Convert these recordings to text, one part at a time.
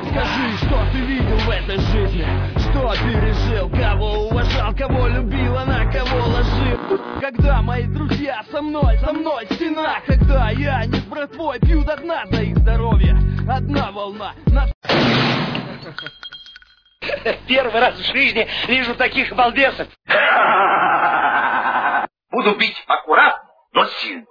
Скажи, что ты видел в этой жизни, что пережил, кого уважал, кого любил, а на кого ложил. Когда мои друзья со мной стена, когда я не с братвой пью до дна за их здоровье. Одна волна на... Первый раз в жизни вижу таких балбесов. Буду бить аккуратно, но сильно.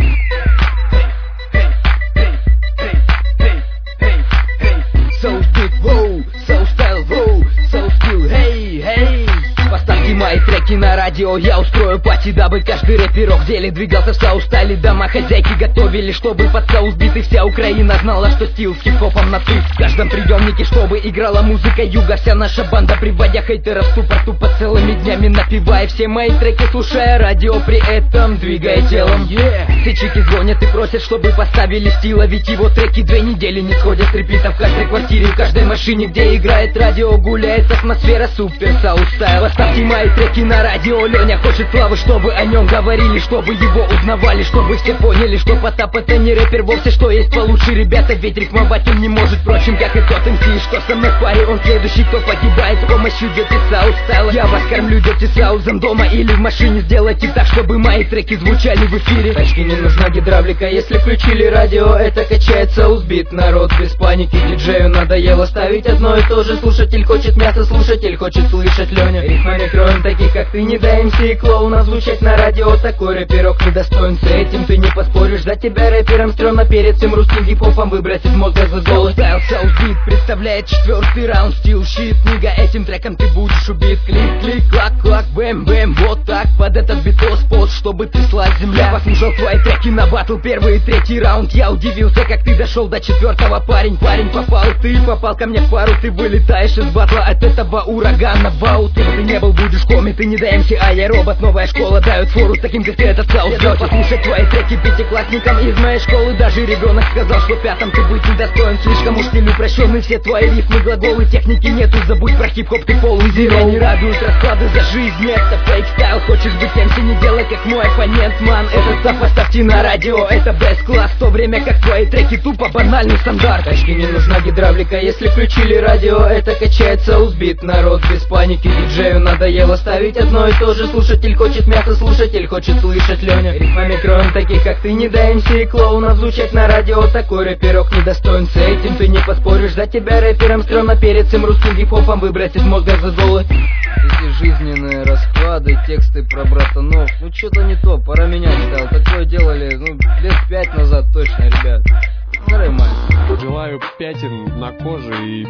So big, wow, so style, wow, so skill, hey, hey. Поставьте мои треки на радио, я устрою пати, дабы каждый рэперок в деле двигался в соус-стайле. Домохозяйки готовили, чтобы под соус биты вся Украина знала, что стил с хип-хопом на «ты». В каждом приемнике, чтобы играла музыка юга, вся наша банда, приводя хейтеров в ступор, тупо целыми днями напевая все мои треки, слушая радио, при этом двигая телом. Все чики звонят и просят, чтобы поставили стила, ведь его треки 2 недели не сходят с репита. В каждой квартире, в каждой машине, где играет радио, гуляет атмосфера супер соус-стайл. Поставьте мои треки на радио, Леня хочет славы, чтобы о нем говорили, чтобы его узнавали, чтобы все поняли, что Потап это не рэпер вовсе, что есть получше ребята, ведь рифмовать он не может, впрочем, как и тот МС, что со мной в паре, он следующий, кто погибает с помощью Dirty South стайла. Я вас кормлю Dirty South'ом дома или в машине, сделайте так, чтобы мои треки звучали в эфире. Тачке не нужна гидравлика, если включили радио, это качает соус-бит. Народ без паники, диджею надоело ставить одно и то же, слушатель хочет мясо, слушатель хочет слышать Леня. Рифмами кроем таких, как ты, не дай МС и клоуна звучать на радио, такой рэперок недостоин, с этим ты не поспоришь. За тебя рэпером стрёмно перед всем русским хип-хопом выбросить мозга за голос. Стайл соус-бит представляет 4-й раунд, стил щит, книга, этим треком ты будешь убит. Клик-клик, клак-клак, бэм-бэм, вот так, под этот битос пост, чтобы тряслась земля. Я послушал твои треки на батл, 1-й и 3-й раунд, я удивился, как ты дошел до 4-го, парень попал, ты попал ко мне в пару, ты вылетаешь из батла от этого урагана, вау. Ты не был, будешь коми, ты не дай МС, а я робот, новая школа дают фору таким, как ты, этот соус. Я послушать твои треки пятиклассникам из моей школы, даже ребенок сказал, что 5-м ты быть недостоин, слишком уж стиль упрощенный, все твои рифмы, глаголы, техники нету, забудь про хип-хоп, ты полный зеро. Не радуют расклады за жизнь, это фейк-стайл, хочешь быть МС, не делай как мой оппонент, ман. Этот став поставьте на радио, это бест-класс, в то время как твои треки тупо банальный стандарт. Тачке не нужна гидравлика, если включили радио, это качает соус-бит. Народ без паники, диджею надоело ставить одно и то же, слушатель хочет мясо, слушатель хочет слышать Леня. Рифмами кроем таких, как ты, не дай МС и клоуна звучать на радио, такой рэперок недостоин, с этим ты не поспоришь. За тебя рэпером стрёмно перед всем русским хип-хопом выбросить мозга за голы. Эти жизненные расклады, тексты про братанов, ну что-то не то, пора менять стайл. Такое делали, лет 5 назад точно, ребят. Нормально. Желаю пятен на коже и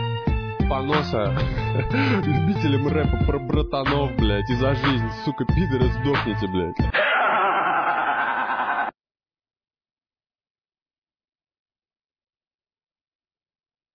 поноса любителям рэпа про братанов, блядь, и за жизнь, сука, пидоры, сдохните, блядь.